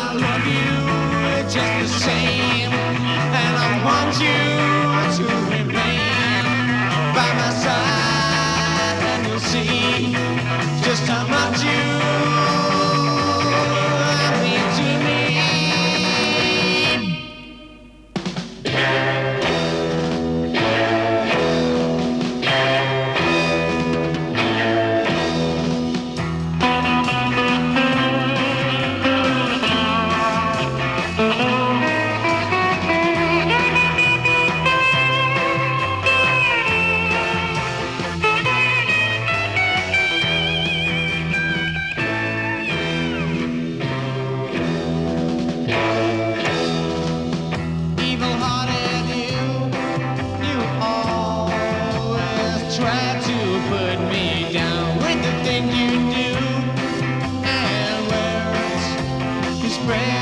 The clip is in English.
I love you just the same, and I want you to remain by my side, and you'll see just how much you mean to me. Try to put me down with the thing you do, and words you spread.